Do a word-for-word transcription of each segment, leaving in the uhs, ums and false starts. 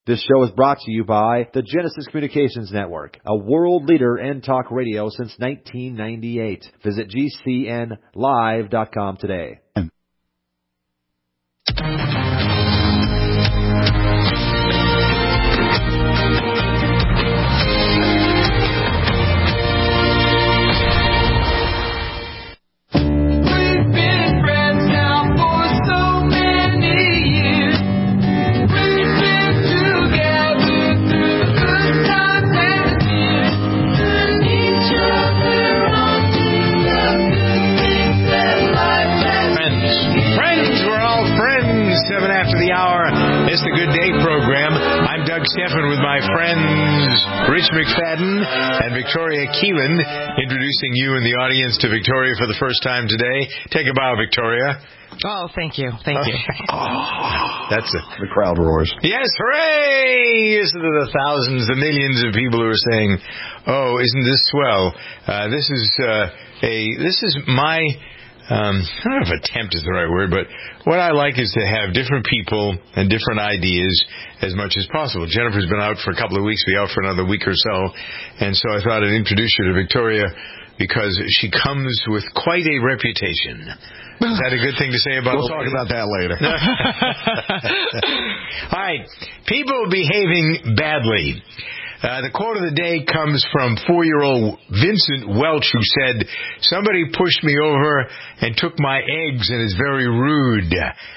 This show is brought to you by the Genesis Communications Network, a world leader in talk radio since nineteen ninety-eight. Visit G C N live dot com today. It's the Good Day program. I'm Doug Stephan with my friends Rich McFadden and Victoria Keelan, introducing you and the audience to Victoria for the first time today. Take a bow, Victoria. Oh, thank you. Thank you. Oh, that's a, the crowd roars. Yes, hooray! Listen to the thousands, the millions of people who are saying, oh, isn't this swell? Uh, this is uh, a, this is my... Um, I don't know if attempt is the right word, but what I like is to have different people and different ideas as much as possible. Jennifer's been out for a couple of weeks, be out for another week or so, and so I thought I'd introduce you to Victoria because she comes with quite a reputation. Is that a good thing to say about We'll talk about that later. All right. People behaving badly. Uh, the quote of the day comes from four-year-old Vincent Welch, who said, somebody pushed me over and took my eggs and is very rude.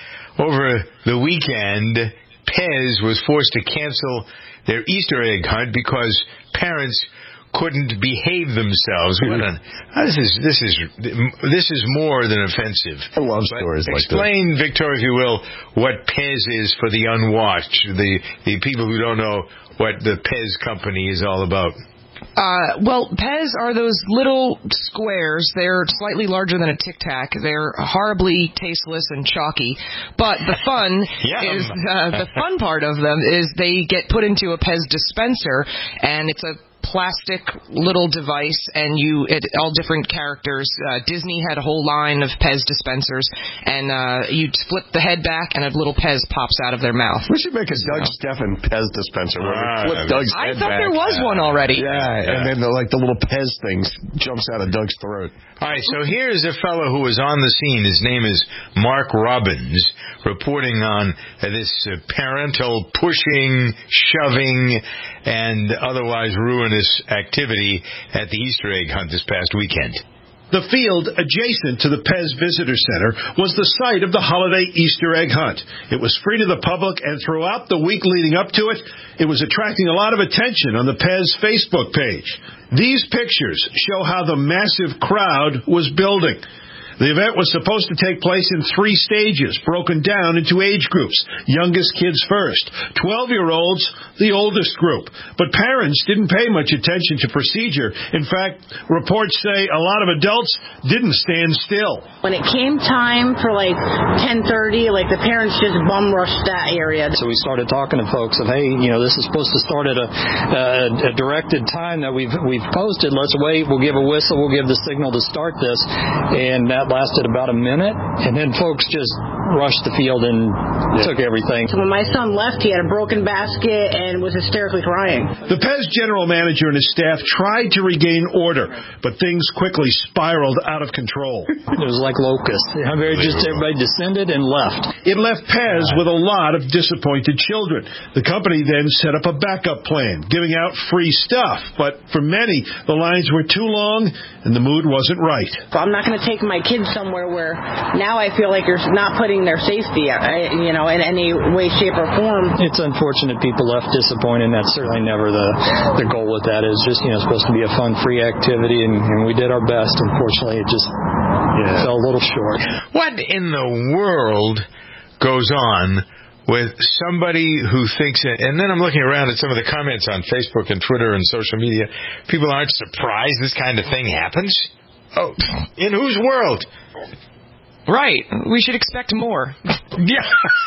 Over the weekend, Pez was forced to cancel their Easter egg hunt because parents couldn't behave themselves. What an, this is this is this is more than offensive. I love but stories like that. Explain, Victoria, if you will, what Pez is for the unwatched, the the people who don't know what the Pez company is all about. Uh, well, Pez are those little squares. They're slightly larger than a Tic Tac. They're horribly tasteless and chalky. But the fun is uh, the fun part of them is they get put into a Pez dispenser, and it's a plastic little device, and you it all different characters. Uh, Disney had a whole line of Pez dispensers, and uh, you flip the head back, and a little Pez pops out of their mouth. We should make a Doug Stephan Pez dispenser where we flip Doug's I head thought back. there was one already. Yeah, yeah. And then the, like the little Pez thing jumps out of Doug's throat. All right, so here's a fellow who was on the scene. His name is Mark Robbins, reporting on uh, this uh, parental pushing, shoving, and otherwise ruinous activity at the Easter egg hunt this past weekend. The field adjacent to the Pez Visitor Center was the site of the holiday Easter egg hunt. It was free to the public, and throughout the week leading up to it, it was attracting a lot of attention on the Pez Facebook page. These pictures show how the massive crowd was building. The event was supposed to take place in three stages, broken down into age groups. Youngest kids first, twelve-year-olds the oldest group. But parents didn't pay much attention to procedure. In fact, reports say a lot of adults didn't stand still. When it came time for like ten thirty, like the parents just bum rushed that area. So we started talking to folks of, hey, you know, this is supposed to start at a, a, a directed time that we've we've posted. Let's wait. We'll give a whistle. We'll give the signal to start this. And that lasted about a minute, and then folks just rushed the field and yeah. took everything. So when my son left, he had a broken basket and was hysterically crying. The Pez general manager and his staff tried to regain order, but things quickly spiraled out of control. It was like locusts. Just everybody descended and left. It left Pez with a lot of disappointed children. The company then set up a backup plan, giving out free stuff, but for many, the lines were too long and the mood wasn't right. I'm not going to take my kids somewhere where now I feel like you're not putting their safety, you know, in any way, shape, or form. It's unfortunate people left disappointed, and that's certainly never the the goal with that. It's just, you know, supposed to be a fun, free activity, and, and we did our best. Unfortunately, it just yeah. fell a little short. What in the world goes on with somebody who thinks, and then I'm looking around at some of the comments on Facebook and Twitter and social media, people aren't surprised this kind of thing happens? Oh, in whose world? Right. We should expect more. Yeah.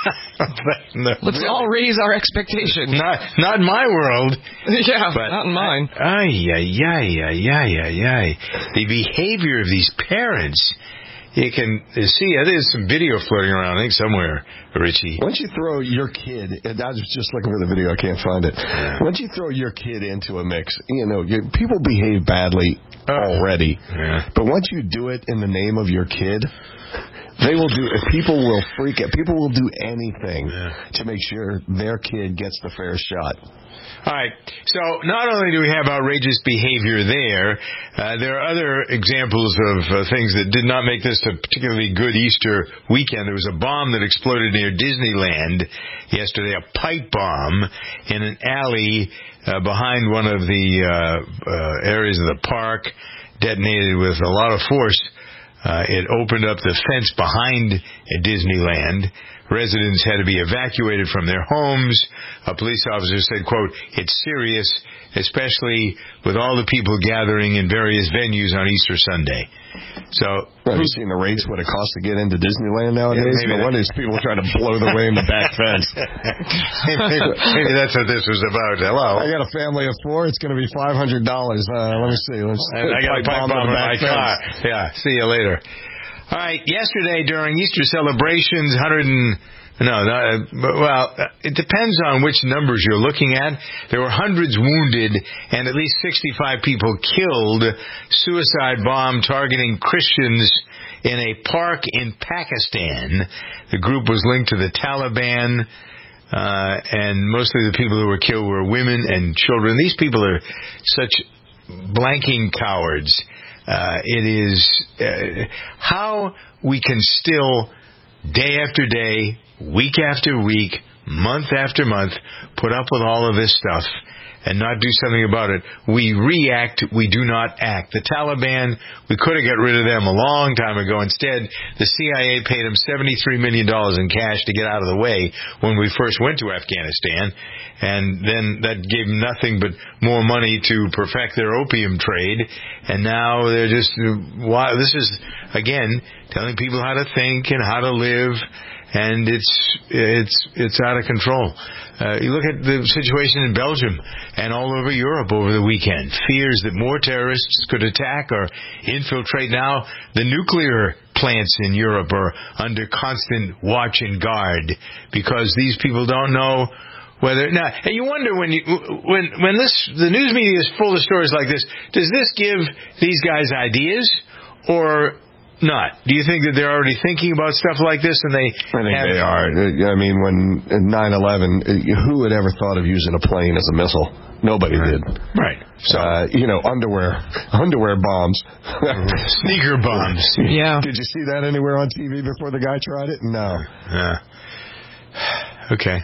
no, Let's really? all raise our expectations. Not, not in my world. Yeah, but not in mine. Ay, ay, ay, ay, ay, ay, ay. The behavior of these parents you can see, I think there's some video floating around, I think somewhere, Richie. Once you throw your kid, and I was just looking for the video, I can't find it. Yeah. Once you throw your kid into a mix, you know, you, people behave badly already. Yeah. But once you do it in the name of your kid, they will do, people will freak out. People will do anything yeah. to make sure their kid gets the fair shot. All right. So not only do we have outrageous behavior there, uh, there are other examples of uh, things that did not make this a particularly good Easter weekend. There was a bomb that exploded near Disneyland yesterday, a pipe bomb in an alley uh, behind one of the uh, uh, areas of the park, detonated with a lot of force. Uh, it opened up the fence behind Disneyland. Residents had to be evacuated from their homes. A police officer said, quote, "It's serious, especially with all the people gathering in various venues on Easter Sunday." So, have you seen the rates what it costs to get into Disneyland nowadays? Yeah, no wonder these people trying to blow their way in the back fence. maybe, maybe that's what this was about. Hello. I got a family of four. It's going to be five hundred dollars. Uh, let me see. Let's and I got a pipe bomb in my fence. car. Yeah. See you later. All right, yesterday during Easter celebrations, one hundred and, no, no, well, it depends on which numbers you're looking at. There were hundreds wounded and at least sixty-five people killed. Suicide bomb targeting Christians in a park in Pakistan. The group was linked to the Taliban, uh, and mostly the people who were killed were women and children. These people are such blanking cowards. Uh, it is uh, how we can still, day after day, week after week, month after month, put up with all of this stuff and not do something about it. We react, we do not act. The Taliban, we could have got rid of them a long time ago. Instead, the C I A paid them seventy-three million dollars in cash to get out of the way when we first went to Afghanistan. And then that gave them nothing but more money to perfect their opium trade. And now they're just, wow, this is, again, telling people how to think and how to live. And it's it's it's out of control. Uh, you look at the situation in Belgium and all over Europe over the weekend. Fears that more terrorists could attack or infiltrate. Now the nuclear plants in Europe are under constant watch and guard because these people don't know whether now. And you wonder when you when when this the news media is full of stories like this. Does this give these guys ideas or not? Do you think that they're already thinking about stuff like this and they I think have, they are. I mean, when nine eleven, who had ever thought of using a plane as a missile? Nobody right. did. Right. So, uh, you know, underwear, underwear bombs. Sneaker bombs. Yeah. Did you see that anywhere on T V before the guy tried it? No. Yeah. Okay.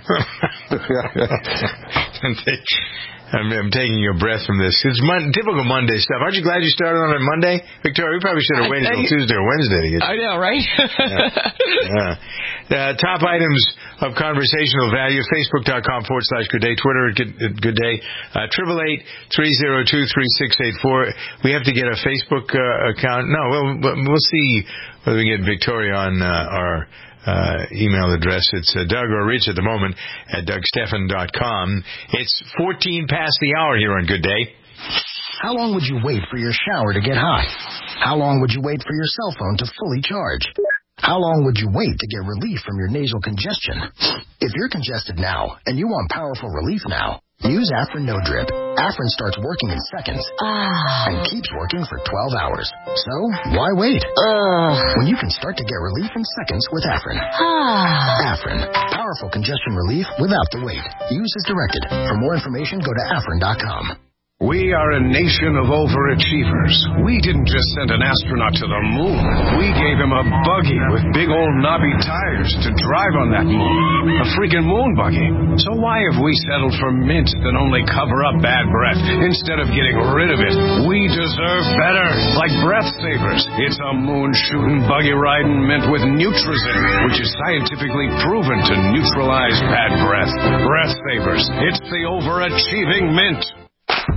I'm, I'm taking your breath from this. It's mon- typical Monday stuff. Aren't you glad you started on a Monday? Victoria, we probably should have waited until Tuesday or Wednesday to get I know, right? yeah. yeah. Uh, top items of conversational value, facebook.com forward slash good day, Twitter at good, at good day, uh, triple eight, three oh two, three six eight four. We have to get a Facebook uh, account. No, we'll, we'll see whether we get Victoria on uh, our Uh, email address. It's uh, Doug or Rich at the moment at doug stephan dot com. It's fourteen past the hour here on Good Day. How long would you wait for your shower to get hot? How long would you wait for your cell phone to fully charge? How long would you wait to get relief from your nasal congestion? If you're congested now and you want powerful relief now, use Afrin No Drip. Afrin starts working in seconds ah. and keeps working for twelve hours. So, why wait? Uh. When you can start to get relief in seconds with Afrin. Ah. Afrin. Powerful congestion relief without the wait. Use as directed. For more information, go to afrin dot com. We are a nation of overachievers. We didn't just send an astronaut to the moon. We gave him a buggy with big old knobby tires to drive on that moon. A freaking moon buggy. So why have we settled for mints that only cover up bad breath instead of getting rid of it? We deserve better. Like Breath Savers. It's a moon-shooting, buggy-riding mint with Nutrizin, which is scientifically proven to neutralize bad breath. Breath Savers. It's the overachieving mint.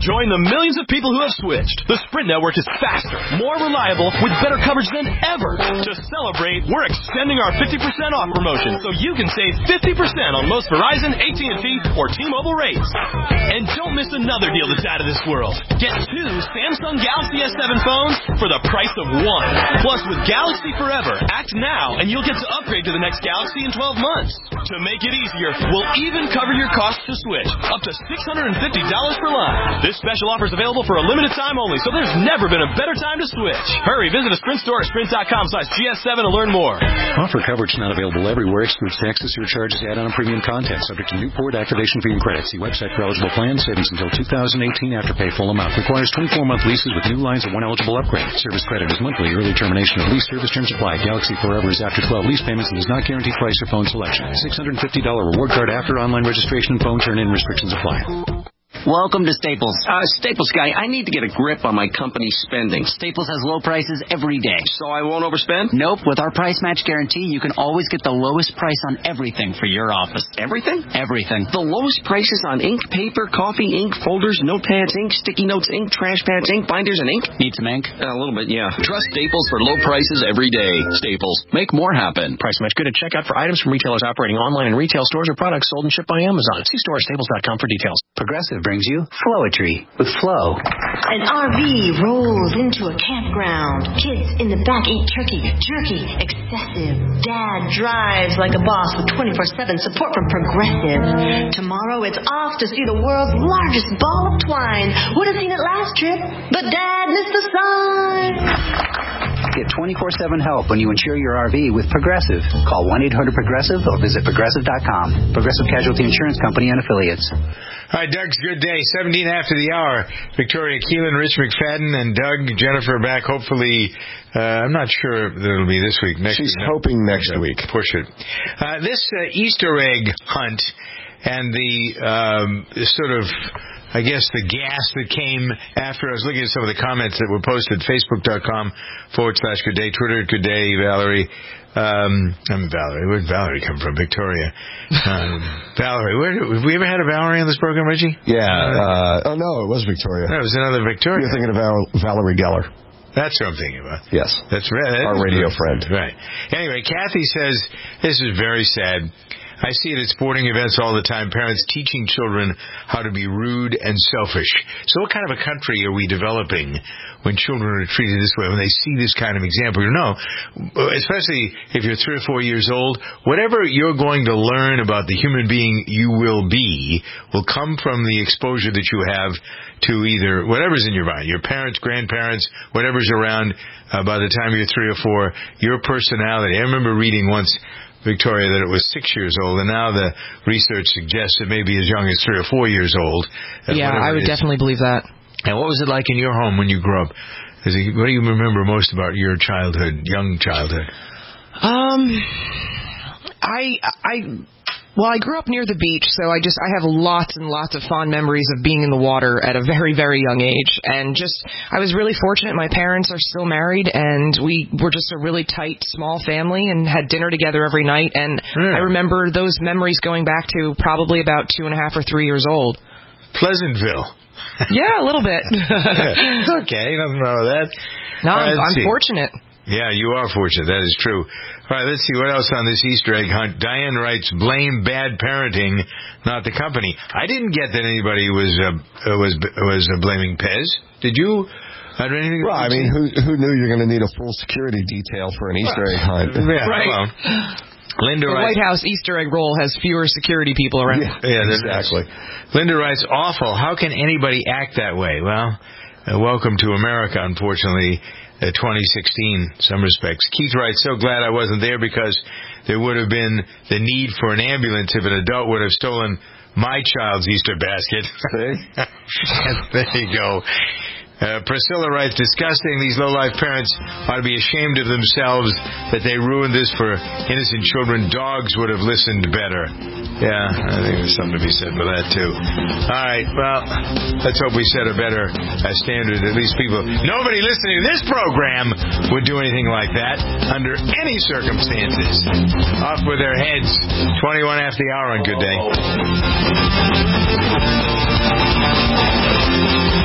Join the millions of people who have switched. The Sprint network is faster, more reliable, with better coverage than ever. To celebrate, we're extending our fifty percent off promotion so you can save fifty percent on most Verizon, A T and T, or T-Mobile rates. And don't miss another deal that's out of this world. Get two Samsung Galaxy S seven phones for the price of one. Plus, with Galaxy Forever, act now and you'll get to upgrade to the next Galaxy in twelve months. To make it easier, we'll even cover your costs to switch, up to six hundred fifty dollars per line. This special offer is available for a limited time only, so there's never been a better time to switch. Hurry, visit a Sprint store at sprint.com slash GS7 to learn more. Offer coverage not available everywhere. Excludes taxes, surcharges, add-on, and premium content. Subject to Newport activation fee and credit. See website for eligible plans. Savings until two thousand eighteen after pay full amount. Requires twenty-four month leases with new lines and one eligible upgrade. Service credit is monthly. Early termination of lease. Service terms apply. Galaxy Forever is after twelve lease payments and does not guarantee price or phone selection. six hundred fifty dollars reward card after online registration and phone turn-in. Restrictions apply. Welcome to Staples. Uh, Staples guy, I need to get a grip on my company's spending. Staples has low prices every day. So I won't overspend? Nope. With our price match guarantee, you can always get the lowest price on everything for your office. Everything? Everything. The lowest prices on ink, paper, coffee, ink, folders, notepads, ink, sticky notes, ink, trash pads, ink, binders, and ink? Need some ink? Uh, a little bit, yeah. Trust Staples for low prices every day. Staples. Make more happen. Price match good at checkout for items from retailers operating online in retail stores or products sold and shipped by Amazon. See store at staples dot com for details. Progressive brings you Flowetry with Flow. An R V rolls into a campground. Kids in the back eat turkey, jerky, excessive. Dad drives like a boss with twenty-four seven support from Progressive. Tomorrow it's off to see the world's largest ball of twine. Would have seen it last trip, but Dad missed the sign. Get twenty-four seven help when you insure your R V with Progressive. Call one eight hundred progressive or visit progressive dot com. Progressive Casualty Insurance Company and Affiliates. All right, Doug's Good Day, seventeen after the hour. Victoria Keelan, Rich McFadden, and Doug, Jennifer back. Hopefully, uh, I'm not sure that it'll be this week. Next She's week. hoping next yeah, week. Push it. Uh, this uh, Easter egg hunt and the um, sort of, I guess, the gas that came after. I was looking at some of the comments that were posted. Facebook.com forward slash Good Day. Twitter, Good Day, Valerie. Um, I'm Valerie. Where did Valerie come from? Victoria. Um, Valerie. Where, have we ever had a Valerie on this program, Reggie? Yeah. Uh, oh, no, it was Victoria. No, it was another Victoria. You're thinking of Val- Valerie Geller. That's what I'm thinking about. Yes. That's right. Our radio friend. Right. Anyway, Kathy says, this is very sad. I see it at sporting events all the time, parents teaching children how to be rude and selfish. So what kind of a country are we developing when children are treated this way, when they see this kind of example? You know, especially if you're three or four years old, whatever you're going to learn about the human being you will be will come from the exposure that you have to either whatever's in your mind, your parents, grandparents, whatever's around uh, by the time you're three or four, your personality. I remember reading once, Victoria, that it was six years old, and now the research suggests it may be as young as three or four years old. Yeah, I would definitely believe that. And what was it like in your home when you grew up? Is it, what do you remember most about your childhood, young childhood? Um, I, I, well, I grew up near the beach, so I just, I have lots and lots of fond memories of being in the water at a very, very young age. And just, I was really fortunate. My parents are still married, and we were just a really tight, small family and had dinner together every night. And mm. I remember those memories going back to probably about two and a half or three years old. Pleasantville. Yeah, a little bit. It's okay. Nothing wrong with that. No, right, I'm, I'm fortunate. Yeah, you are fortunate. That is true. All right, let's see what else on this Easter egg hunt. Diane writes, blame bad parenting, not the company. I didn't get that anybody was uh, was was uh, blaming Pez. Did you? I don't anything. Well, I mean, who who knew you're going to need a full security detail for an Easter egg hunt? Yeah, right. Well, Linda the writes, White House Easter egg roll has fewer security people around. Yeah, yeah exactly. Linda writes, awful. How can anybody act that way? Well, uh, welcome to America, unfortunately. Uh, twenty sixteen, some respects. Keith writes, so glad I wasn't there because there would have been the need for an ambulance if an adult would have stolen my child's Easter basket. There you go. Uh, Priscilla writes, disgusting. These low-life parents ought to be ashamed of themselves that they ruined this for innocent children. Dogs would have listened better. Yeah, I think there's something to be said for that, too. All right, well, let's hope we set a better uh, standard. At least people, nobody listening to this program would do anything like that under any circumstances. Off with their heads. twenty-one after the hour on Good Day.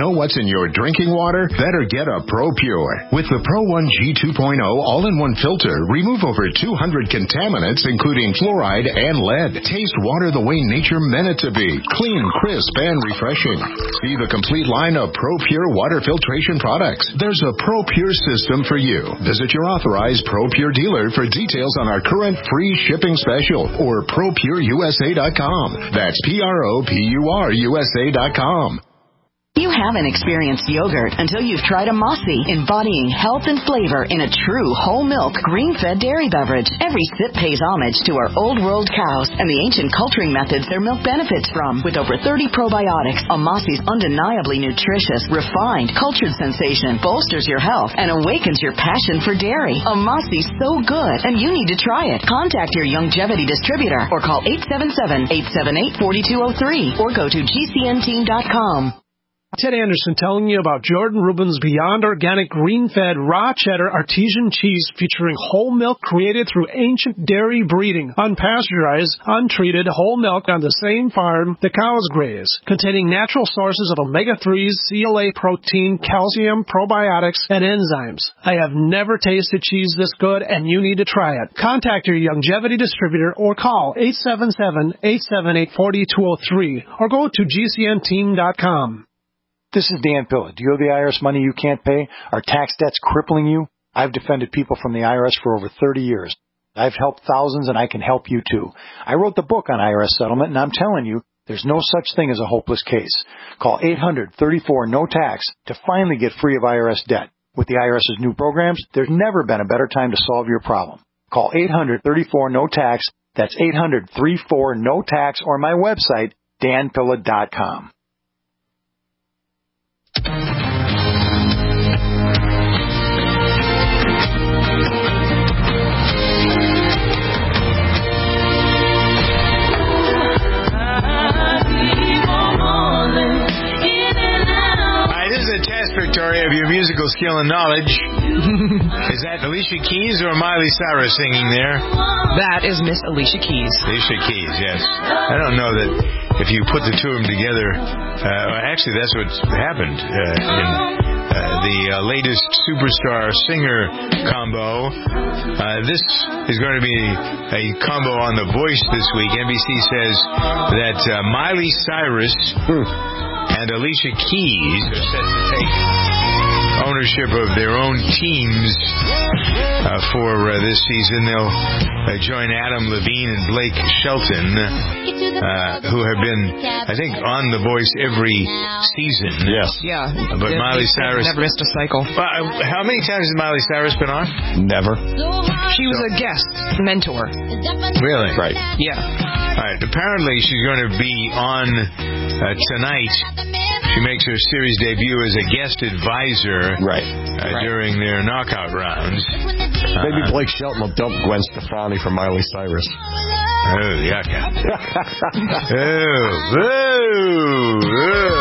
know what's in your drinking water? Better get a ProPure. With the Pro one G two point oh all-in-one filter, remove over two hundred contaminants, including fluoride and lead. Taste water the way nature meant it to be. Clean, crisp, and refreshing. See the complete line of ProPure water filtration products. There's a ProPure system for you. Visit your authorized ProPure dealer for details on our current free shipping special or pro pure U S A dot com. That's P R O P U R U S A dot com. You haven't experienced yogurt until you've tried a Mossy, embodying health and flavor in a true whole milk, green-fed dairy beverage. Every sip pays homage to our old world cows and the ancient culturing methods their milk benefits from. With over thirty probiotics, a Mossy's undeniably nutritious, refined, cultured sensation bolsters your health and awakens your passion for dairy. A Mossy's so good, and you need to try it. Contact your Youngevity distributor or call eight seven seven, eight seven eight, four two zero three or go to G C N team dot com. Ted Anderson telling you about Jordan Rubin's Beyond Organic Green-Fed Raw Cheddar Artesian Cheese featuring whole milk created through ancient dairy breeding, unpasteurized, untreated whole milk on the same farm the cows graze, containing natural sources of omega threes, C L A protein, calcium, probiotics, and enzymes. I have never tasted cheese this good, and you need to try it. Contact your Youngevity distributor or call eight seven seven, eight seven eight, four two zero three or go to G C N team dot com. This is Dan Pilla. Do you owe the I R S money you can't pay? Are tax debts crippling you? I've defended people from the I R S for over thirty years. I've helped thousands, and I can help you too. I wrote the book on I R S settlement, and I'm telling you, there's no such thing as a hopeless case. Call eight hundred, thirty-four, no tax to finally get free of I R S debt. With the IRS's new programs, there's never been a better time to solve your problem. Call eight hundred, thirty-four, no tax. That's eight hundred, thirty-four, no tax, or my website, dan pilla dot com. Victoria, of your musical skill and knowledge. Is that Alicia Keys or Miley Cyrus singing there? That is Miss Alicia Keys. Alicia Keys, yes. I don't know that if you put the two of them together, uh, actually that's what's happened uh, in uh, the uh, latest superstar singer combo. Uh, this is going to be a combo on The Voice this week. N B C says that uh, Miley Cyrus and Alicia Keys are set to take ownership of their own teams uh, for uh, this season. They'll uh, join Adam Levine and Blake Shelton, uh, who have been, I think, on The Voice every season. Yes. Yeah. But yeah, Miley Cyrus never missed a cycle. Uh, how many times has Miley Cyrus been on? Never. She was a guest mentor. Really? Right. Yeah. All right. Apparently, she's going to be on uh, tonight. She makes her series debut as a guest advisor right. Uh, right. during their knockout rounds. Maybe uh, Blake Shelton will dump Gwen Stefani for Miley Cyrus. Oh, yuck. oh, oh,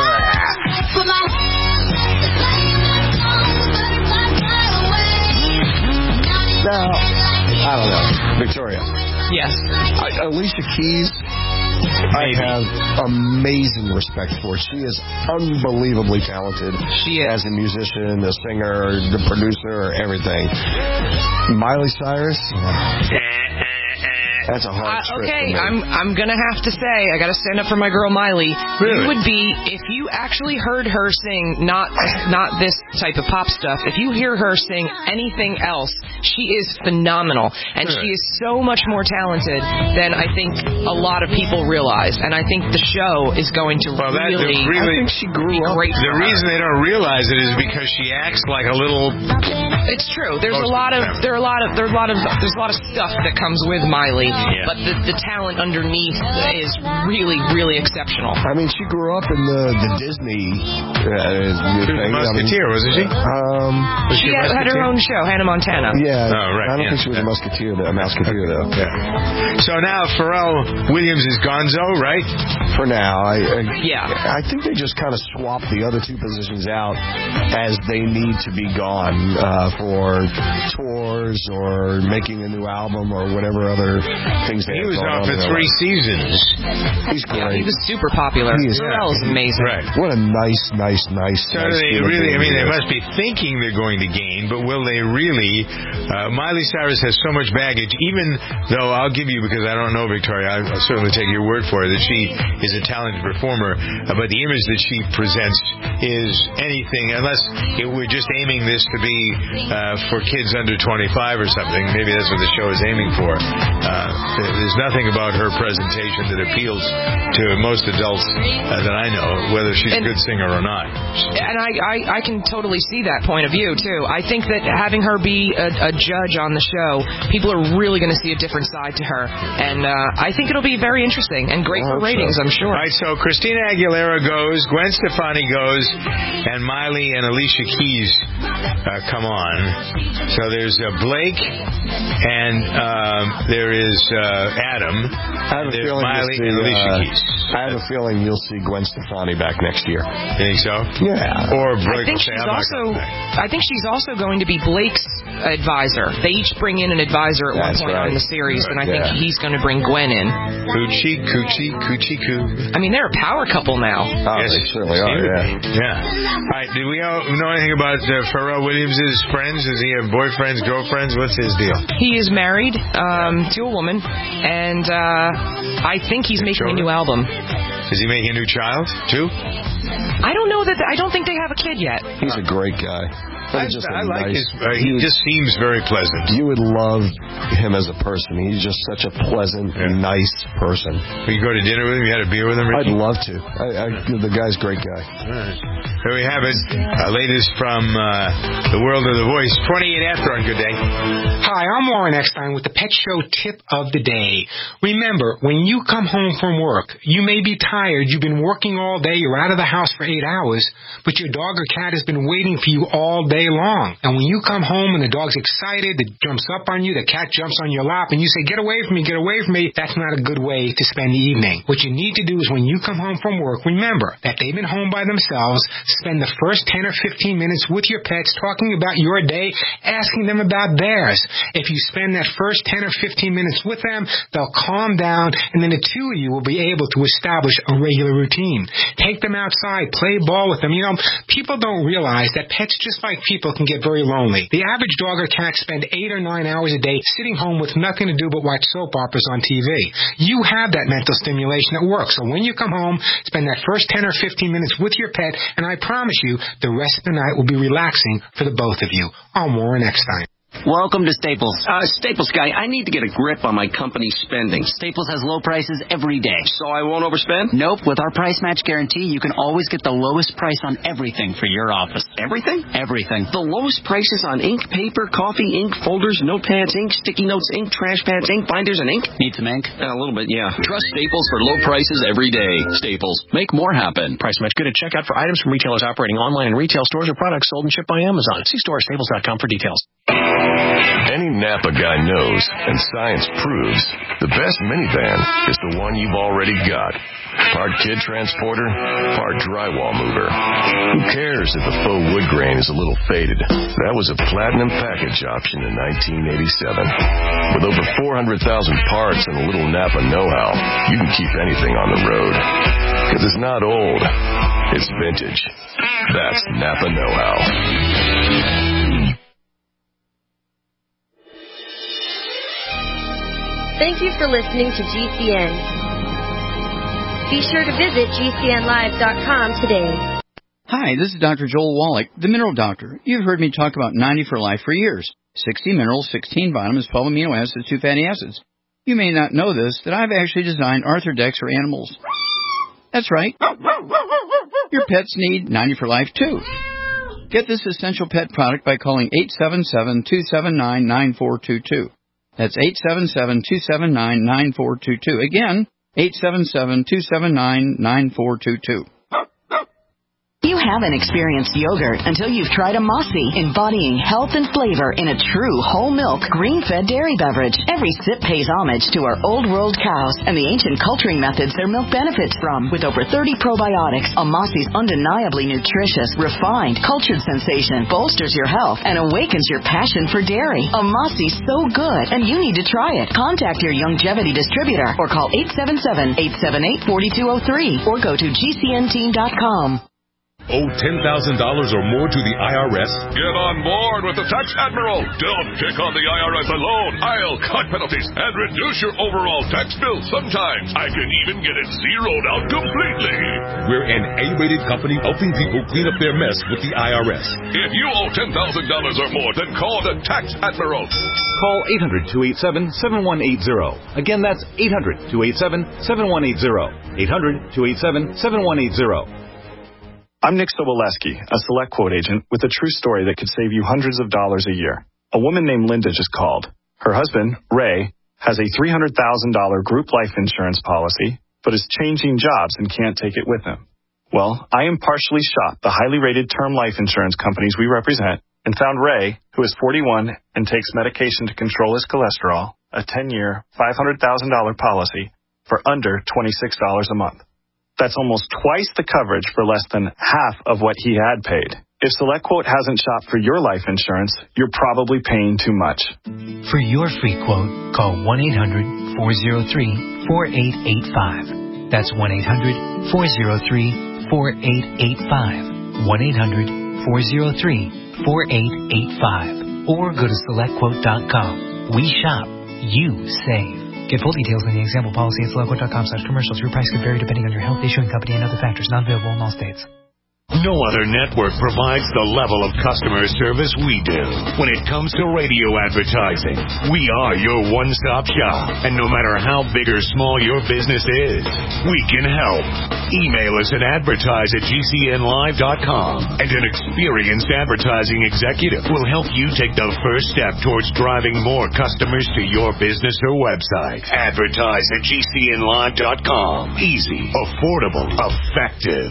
No, I don't know. Victoria. Yes. I, Alicia Keys, Maybe. I have amazing respect for. She is unbelievably talented. She is. As a musician, a singer, the producer, everything. Miley Cyrus? That's a hard uh, trip Okay, for me. I'm I'm gonna have to say I gotta stand up for my girl Miley. Really? You would be if you actually heard her sing not not this type of pop stuff. If you hear her sing anything else, she is phenomenal, and Really? she is so much more talented than I think a lot of people realize. And I think the show is going to well, that, really, really I think she grew be up. great. The reason they don't realize it is because she acts like a little. It's true. There's a Most lot of of them. there are a lot of there's a lot of there's a lot of stuff that comes with Miley, Yeah. but the, the talent underneath is really really exceptional. I mean, she grew up in the, the Disney uh, She was thing. a musketeer, I mean, wasn't she? Um, Was She a had, had her musketeer? own show, Hannah Montana. yeah. Oh, right, I don't yeah. think she was a musketeer, though. A musketeer, though. Yeah. So now Pharrell Williams is Gonzo, right? For now, I, I Yeah. I think they just kind of swap the other two positions out as they need to be gone. Uh, for tours or making a new album or whatever other things they He have was going off on for in their three life. seasons. He's great. Yeah, he was super popular. He is, Pharrell is amazing. Right. What a nice, nice, nice. So nice they human really, I being mean, he they is. must be thinking they're going to gain, but will they really? Uh, Miley Cyrus has so much baggage, even though I'll give you, because I don't know Victoria, I- I'll certainly take your word for it, that she is a talented performer, uh, but the image that she presents is anything, unless it, we're just aiming this to be uh, for kids under twenty-five or something. Maybe that's what the show is aiming for. Uh, there's nothing about her presentation that appeals to most adults uh, that I know, whether she's And- a good singer or not. And I, I, I can totally see that point of view, too. I think that having her be a, a judge on the show, people are really going to see a different side to her. And uh, I think it'll be very interesting and great for ratings, I'm sure. All right, so Christina Aguilera goes, Gwen Stefani goes, and Miley and Alicia Keys uh, come on. So there's uh, Blake, and um, there is uh, Adam. I have a There's feeling Miley you'll and see, Alicia uh, Keys. I have a feeling you'll see Gwen Stefani back next year. You think so? Yeah. Or I Blake think will say, she's I'm not also. coming back. I think she's also going to be Blake's advisor. They each bring in an advisor at That's one point right. on the series, and I Yeah. think he's going to bring Gwen in. Coochie, coochie, coochie, coo. I mean, they're a power couple now. Oh, Yes, they certainly seem are, to yeah. be. Yeah. All right, do we all know anything about uh, Pharrell Williams' friends? Does he have boyfriends, girlfriends? What's his deal? He is married um, to a woman, and uh, I think he's making a new album. Is he making a new child, too? I don't know that. I don't think they have a kid yet. He's a great guy. I, He's just a I like nice, his. Uh, he just seems very pleasant. You would love him as a person. He's just such a pleasant, Yeah. nice person. Will you go to dinner with him? You had a beer with him, I'd Ricky? love to. I, I, the guy's a great guy. All right. There we have it. Uh, latest from uh, the world of The Voice. twenty-eight after on Good Day. Hi, I'm Warren Eckstein with the Pet Show Tip of the Day. Remember, when you come home from work, you may be tired, you've been working all day, you're out of the house for eight hours, but your dog or cat has been waiting for you all day long. And when you come home and the dog's excited, it jumps up on you, the cat jumps on your lap, and you say, get away from me, get away from me, that's not a good way to spend the evening. What you need to do is when you come home from work, remember that they've been home by themselves, spend the first ten or fifteen minutes with your pets talking about your day, asking them about theirs. If you spend that first ten or fifteen minutes with them, they'll calm down, and then the two of you will be able to establish a regular routine. Take them outside, play ball with them. You know, people don't realize that pets, just like people, can get very lonely. The average dog or cat spend eight or nine hours a day sitting home with nothing to do but watch soap operas on T V. You have that mental stimulation at work, so when you come home, spend that first ten or fifteen minutes with your pet, and I promise you, the rest of the night will be relaxing for the both of you. I'm Warren Eckstein. Welcome to Staples. Uh, Staples guy, I need to get a grip on my company's spending. Staples has low prices every day. So I won't overspend? Nope. With our price match guarantee, you can always get the lowest price on everything for your office. Everything? Everything. The lowest prices on ink, paper, coffee, ink, folders, notepads, ink, sticky notes, ink, trash pads, ink, binders, and ink? Need some ink? Uh, a little bit, yeah. Trust Staples for low prices every day. Staples. Make more happen. Price match good at checkout for items from retailers operating online and retail stores or products sold and shipped by Amazon. See store at staples dot com for details. Any Napa guy knows, and science proves, the best minivan is the one you've already got. Part kid transporter, part drywall mover. Who cares if the faux wood grain is a little faded? That was a platinum package option in nineteen eighty-seven. With over four hundred thousand parts and a little Napa know-how, you can keep anything on the road. Because it's not old, it's vintage. That's Napa know-how. Thank you for listening to G C N. Be sure to visit G C N live dot com today. Hi, this is Doctor Joel Wallach, the Mineral Doctor. You've heard me talk about ninety for Life for years. sixty minerals, sixteen vitamins, twelve amino acids, two fatty acids. You may not know this, that I've actually designed Arthrodex for animals. That's right. Your pets need ninety for Life too. Get this essential pet product by calling eight seven seven, two seven nine, nine four two two. That's eight seven seven, two seven nine, nine four two two. Again, eight seven seven, two seven nine, nine four two two. You haven't experienced yogurt until you've tried a Mossy, embodying health and flavor in a true whole milk, green-fed dairy beverage. Every sip pays homage to our old world cows and the ancient culturing methods their milk benefits from. With over thirty probiotics, a Mossy's undeniably nutritious, refined, cultured sensation bolsters your health and awakens your passion for dairy. A Mossy's so good, and you need to try it. Contact your Longevity distributor or call eight seven seven, eight seven eight, four two zero three or go to G C N team dot com. Owe ten thousand dollars or more to the I R S? Get on board with the Tax Admiral. Don't pick on the I R S alone. I'll cut penalties and reduce your overall tax bill. Sometimes I can even get it zeroed out completely. We're an A-rated company helping people clean up their mess with the I R S. If you owe ten thousand dollars or more, then call the Tax Admiral. Call eight hundred, two eight seven, seven one eight zero. Again, that's eight hundred, two eight seven, seven one eight zero. eight hundred, two eight seven, seven one eight zero. I'm Nick Soboleski, a Select Quote agent with a true story that could save you hundreds of dollars a year. A woman named Linda just called. Her husband, Ray, has a three hundred thousand dollars group life insurance policy, but is changing jobs and can't take it with him. Well, I impartially shot the highly rated term life insurance companies we represent and found Ray, who is forty-one and takes medication to control his cholesterol, a ten-year, five hundred thousand dollars policy for under twenty-six dollars a month. That's almost twice the coverage for less than half of what he had paid. If SelectQuote hasn't shopped for your life insurance, you're probably paying too much. For your free quote, call one eight hundred, four oh three, four eight eight five. That's one eight hundred, four oh three, four eight eight five. one eight hundred, four oh three, four eight eight five. Or go to select quote dot com. We shop, you save. Get full details on the example policy at select quote dot com slash commercials. Your price could vary depending on your health, issuing company, and other factors. Not available in all states. No other network provides the level of customer service we do. When it comes to radio advertising, we are your one-stop shop. And no matter how big or small your business is, we can help. Email us at advertise at G C N live dot com, and an experienced advertising executive will help you take the first step towards driving more customers to your business or website. Advertise at G C N live dot com. Easy, affordable, effective.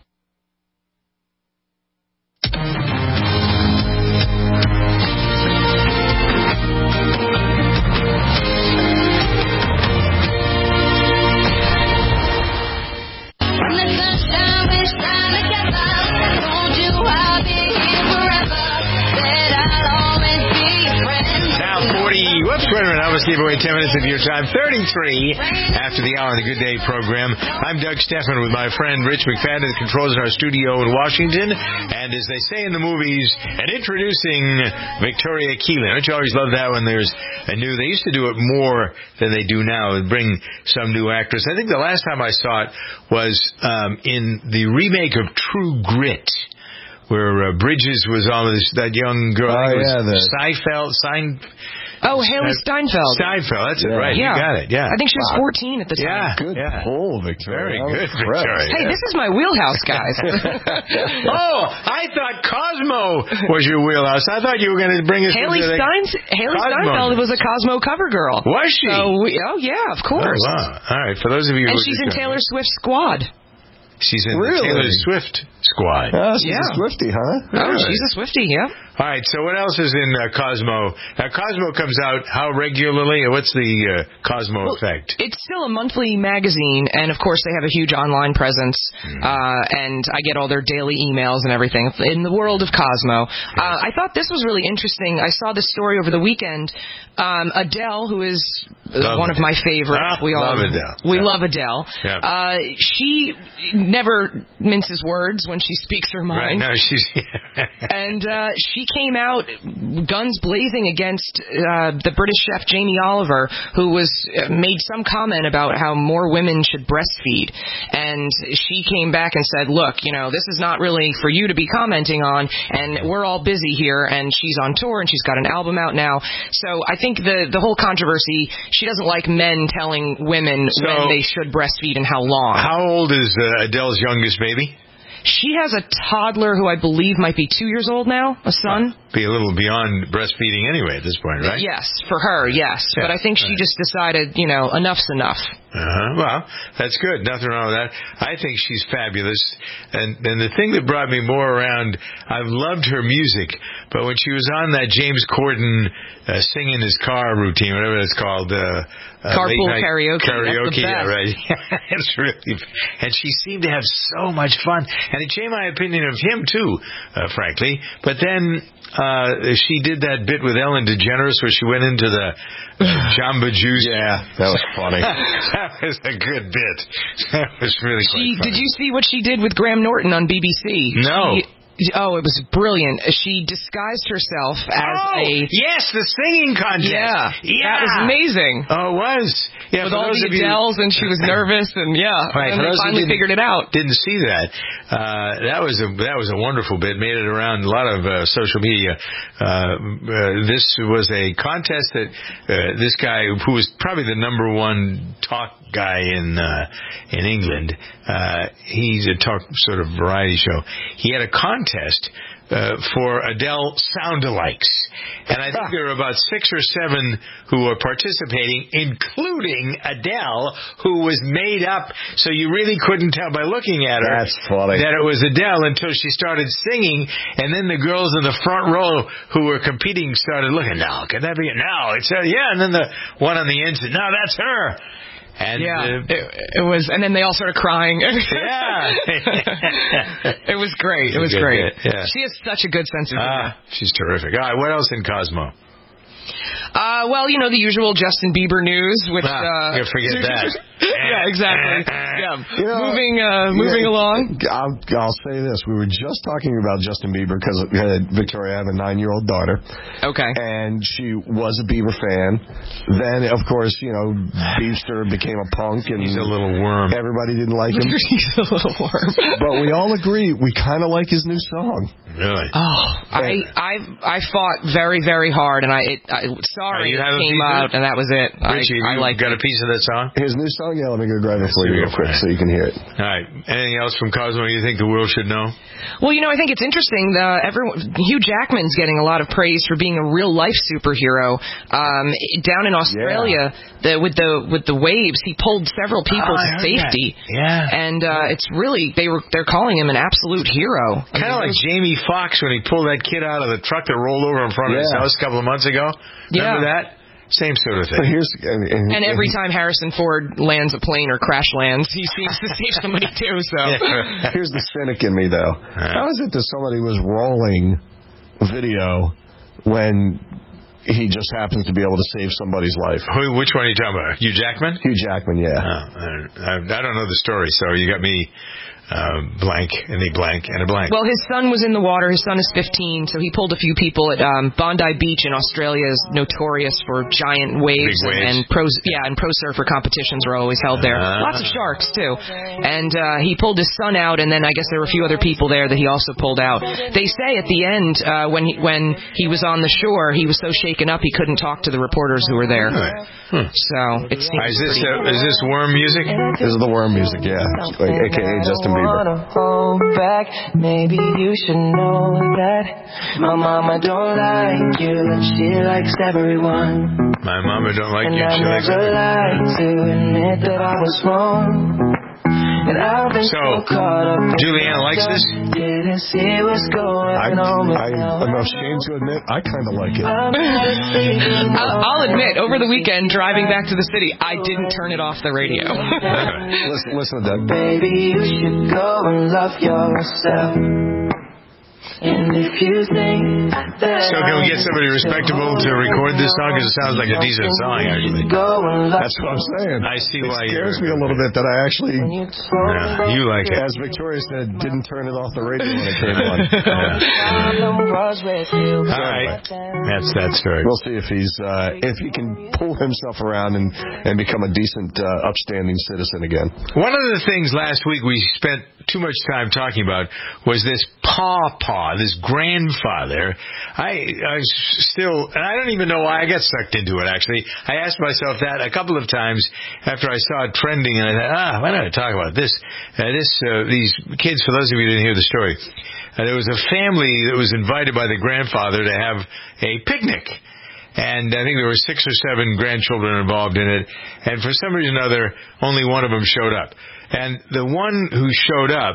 Let's give away ten minutes of your time. thirty-three after the hour of the Good Day program. I'm Doug Stephan with my friend Rich McFadden, that controls in our studio in Washington. And as they say in the movies, and introducing Victoria Keelan. Don't you always love that when there's a new? They used to do it more than they do now, and bring some new actress. I think the last time I saw it was um, in the remake of True Grit, where uh, Bridges was on this, that young girl. Oh, yeah. The... Seinfeld, Sein... Oh, Haley Steinfeld. Steinfeld, that's it, yeah. right. Yeah. You got it, yeah. I think she was wow. fourteen at the time. Yeah, good yeah. pull, Victoria. Very good, Victoria. Hey, this is my wheelhouse, guys. Oh, I thought Cosmo was your wheelhouse. I thought you were going to bring us Haley into the Stein- Haley Cosmo. Steinfeld was a Cosmo cover girl. Was she? So we, oh, yeah, of course. Oh, wow. All right, for those of you and who she's in going, Taylor Swift's squad. She's in really? the Taylor Swift squad. Oh, she's yeah. a Swiftie, huh? Oh, she's a Swiftie, yeah. All right, so what else is in uh, Cosmo? Now, Cosmo comes out how regularly? What's the uh, Cosmo well, effect? It's still a monthly magazine, and of course they have a huge online presence, mm. uh, and I get all their daily emails and everything. In the world of Cosmo, uh, I thought this was really interesting. I saw this story over the weekend. Um, Adele, who is love one it. of my favorites. Ah, we all love Adele. We yeah. love Adele. Yeah. Uh, she never minces words when she speaks her mind. Right, no, she's... and uh, she came out guns blazing against uh, the British chef Jamie Oliver, who was uh, made some comment about how more women should breastfeed. And she came back and said, look, you know, this is not really for you to be commenting on, and we're all busy here, and she's on tour, and she's got an album out now. So I think the, the whole controversy, she doesn't like men telling women so, when they should breastfeed and how long. How old is uh, Adele's youngest baby? She has a toddler who I believe might be two years old now, a son. Be a little beyond breastfeeding anyway at this point, right? Yes, for her, yes. Yeah, but I think she right. just decided, you know, enough's enough. Uh-huh. Well, that's good. Nothing wrong with that. I think she's fabulous. And and the thing that brought me more around, I've loved her music, but when she was on that James Corden uh, sing in his car routine, whatever it's called, uh, uh, Carpool late night karaoke. Karaoke, That's the yeah, best. right. It's really, and she seemed to have so much fun. And it changed my opinion of him too, uh, frankly. But then uh, she did that bit with Ellen DeGeneres where she went into the uh, Jamba Juice. Yeah, that was funny. That was a good bit. That was really quite She, funny. did you see what she did with Graham Norton on B B C? No. She, oh, it was brilliant. She disguised herself as oh, a... yes, the singing contest. Yeah, yeah. that was amazing. Oh, it was. Yeah, with for all those the of you- Adeles, and she was nervous, and yeah, Right, and for they those who finally didn't- figured it out. Didn't see that. Uh, that was a that was a wonderful bit. Made it around a lot of uh, social media. Uh, uh, this was a contest that uh, this guy, who was probably the number one talk guy in uh, in England, uh, he's a talk sort of variety show. He had a contest. Uh, for Adele sound-alikes. And I think there were about six or seven who were participating, including Adele, who was made up, so you really couldn't tell by looking at her That's funny. that it was Adele until she started singing, and then the girls in the front row who were competing started looking, no, can that be it? No, it's uh, yeah, and then the one on the end said, no, that's her. And yeah, uh, it, it was, and then they all started crying. Yeah. It was great. It was Good great. bit, yeah. She has such a good sense of humor. Ah, she's terrific. All right, what else in Cosmo? Uh, well, you know, the usual Justin Bieber news, which, Ah, uh... you forget that. yeah, exactly. Yeah. You know, moving, uh, moving yeah, along. I'll, I'll say this. We were just talking about Justin Bieber because uh, Victoria, I have a nine-year-old daughter. Okay. And she was a Bieber fan. Then, of course, you know, Beebster became a punk. And he's a little worm. Everybody didn't like him. He's a little worm. But we all agree we kind of like his new song. Really? Oh, I, I, I fought very, very hard, and I, it, I sorry, you it have a came piece out, of it? and that was it. Richie, I, I you like got it. a piece of that song? His new song? Yeah, let me go grab it for Let's you see real it. quick so you can hear it. All right. Anything else from Cosmo you think the world should know? Well, you know, I think it's interesting. The, everyone, Hugh Jackman's getting a lot of praise for being a real-life superhero. Um, down in Australia, the, with the with the waves, he pulled several people Oh, I to heard safety. that. Yeah. And uh, it's really, they were they're calling him an absolute hero. Kind of like Jamie Foxx when he pulled that kid out of the truck that rolled over in front of his Yeah. house a couple of months ago. Remember Yeah. that? Same sort of But thing. here's and, and, And every time Harrison Ford lands a plane or crash lands, he seems to save somebody too. So here's the cynic in me, though. How is it that somebody was rolling video when he just happens to be able to save somebody's life? Who, which one are you talking about? Hugh Jackman? Hugh Jackman, yeah. Oh, I, I don't know the story, so you got me uh, blank and a blank and a blank. Well, his son was in the water. His son is fifteen, so he pulled a few people at um, Bondi Beach in Australia, is notorious for giant waves, Big waves. and, and pro yeah, and pro surfer competitions are always held there. Ah. Lots of sharks too. And uh, he pulled his son out, and then I guess there were a few other people there that he also pulled out. They say at the end uh, when he, when he was on the shore, he was so shaken up he couldn't talk to the reporters who were there. Hmm. So it seems Is this pretty- uh, is this worm music? This is the worm music, yeah. Like, A K A Justin Bieber. Hold back, maybe you should know that my mama don't like you and she likes everyone. My mama don't like And you. I She likes never it. like to admit that I was wrong. And I've been So, so caught up in Julianne likes this? Didn't see what's going I, on with I, now. I'm ashamed to admit, I kind of like it. I'll, I'll admit, over the weekend, driving back to the city, I didn't turn it off the radio. listen, listen to that. Baby, you should go and love yourself. And if you think that So can we get somebody respectable to record this song? Because it sounds like a decent song, actually. That's what I'm saying. I see it why scares you're... me a little bit that I actually, Yeah, you like it. as Victoria said, didn't turn it off the radio when it came on. All right. That's that story. We'll see if he's uh, if he can pull himself around and, and become a decent, uh, upstanding citizen again. One of the things last week we spent too much time talking about was this pawpaw, this grandfather. I, I still, and I don't even know why I got sucked into it, actually. I asked myself that a couple of times after I saw it trending, and I thought, ah, why don't I talk about this? Uh, this, uh, these kids, for those of you who didn't hear the story, uh, there was a family that was invited by the grandfather to have a picnic. And I think there were six or seven grandchildren involved in it. And for some reason or other, only one of them showed up. And the one who showed up,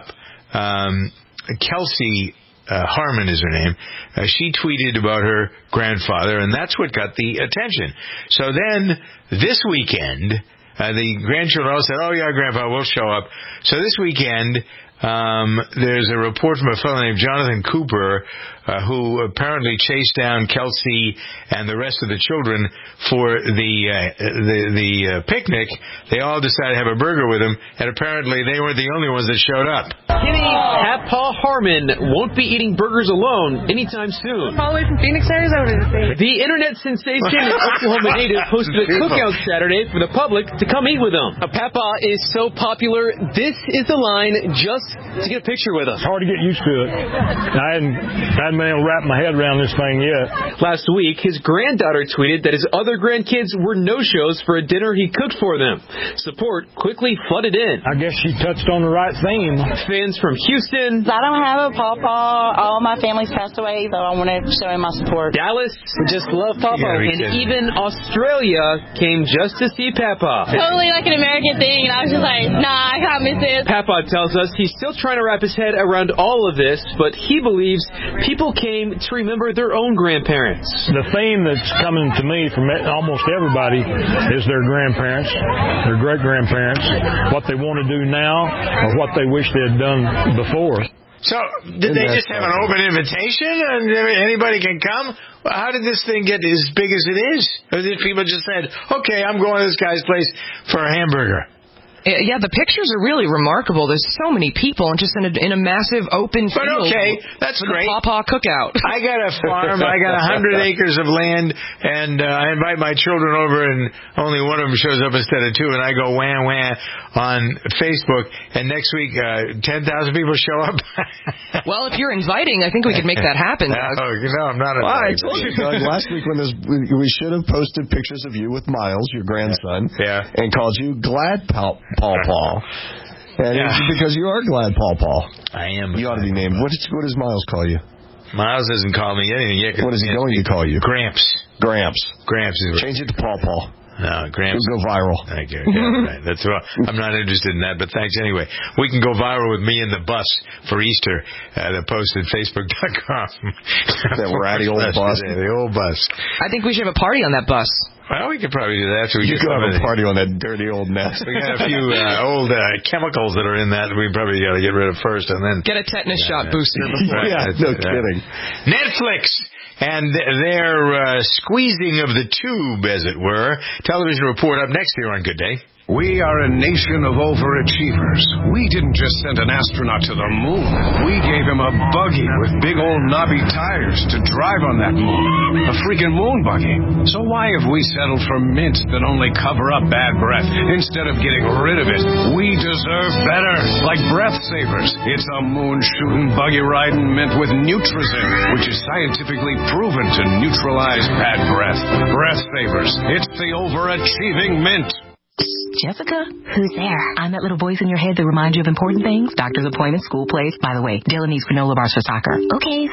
um, Kelsey uh, Harmon is her name, uh, she tweeted about her grandfather, and that's what got the attention. So then, this weekend, uh, the grandchildren all said, oh yeah, Grandpa, we'll show up. So this weekend, Um, there's a report from a fellow named Jonathan Cooper, uh, who apparently chased down Kelsey and the rest of the children for the uh, the, the uh, picnic. They all decided to have a burger with him, and apparently they weren't the only ones that showed up. Kenny Papaw Harmon won't be eating burgers alone anytime soon. All the way from Phoenix, Arizona. The internet sensation and Oklahoma native hosted a cookout Saturday for the public to come eat with him. Now, Papaw is so popular, this is the line just to get a picture with him. It's hard to get used to it. I hadn't, I hadn't been able to wrap my head around this thing yet. Last week, his granddaughter tweeted that his other grandkids were no-shows for a dinner he cooked for them. Support quickly flooded in. I guess she touched on the right theme. Fans from Houston. I don't have a pawpaw. All my family's passed away, so I want to show him my support. Dallas just love Pawpaw. And even Australia came just to see Papaw. Totally like an American thing, and I was just like, nah, I can't miss this. Papaw tells us he's still trying to wrap his head around all of this, but he believes people came to remember their own grandparents. The theme that's coming to me from almost everybody is their grandparents, their great-grandparents, what they want to do now or what they wish they had done before. So, did they just have an open invitation and anybody can come? How did this thing get as big as it is? Or did people just said, okay, I'm going to this guy's place for a hamburger? Yeah, the pictures are really remarkable. There's so many people and just in a, in a massive open field. But okay, that's for great. The Pawpaw cookout. I got a farm. I got a hundred acres of land, and uh, I invite my children over, and only one of them shows up instead of two, and I go wham wham on Facebook, and next week uh, ten thousand people show up. Well, if you're inviting, I think we could make that happen. Doug. Oh, you know, I'm not well, inviting. I told you, Doug, last week when this, we should have posted pictures of you with Miles, your grandson, yeah, and called you Glad Pal. Paw Paw. And yeah. Because you are Glad Paw Paw. I am. You ought to be named. What, is, what does Miles call you? Miles doesn't call me anything yet. What is he going to call you? Gramps. Gramps. Gramps is Change it to Paw Paw. No, Gramps. It'll go viral. Okay, okay, right. That's well, I'm not interested in that, but thanks anyway. We can go viral with me in the bus for Easter. Uh, the post at Facebook dot com. That ratty old bus. Yeah, the old bus. I think we should have a party on that bus. Well, we could probably do that. So we you get could have a the, party on that dirty old nest. We got a few uh, old uh, chemicals that are in that we probably got to get rid of first, and then get a tetanus yeah, shot yeah. booster before. Yeah, no uh, kidding. Netflix and their uh, squeezing of the tube, as it were. Television report up next here on Good Day. We are a nation of overachievers. We didn't just send an astronaut to the moon. We gave him a buggy with big old knobby tires to drive on that moon. A freaking moon buggy. So why have we settled for mints that only cover up bad breath instead of getting rid of it? We deserve better. Like Breath Savers. It's a moon-shooting, buggy-riding mint with Nutrizin, which is scientifically proven to neutralize bad breath. Breath Savers. It's the overachieving mint. Jessica? Who's there? I'm that little voice in your head that reminds you of important things. Doctor's appointment, school plays. By the way, Dylan needs granola bars for soccer. Okay,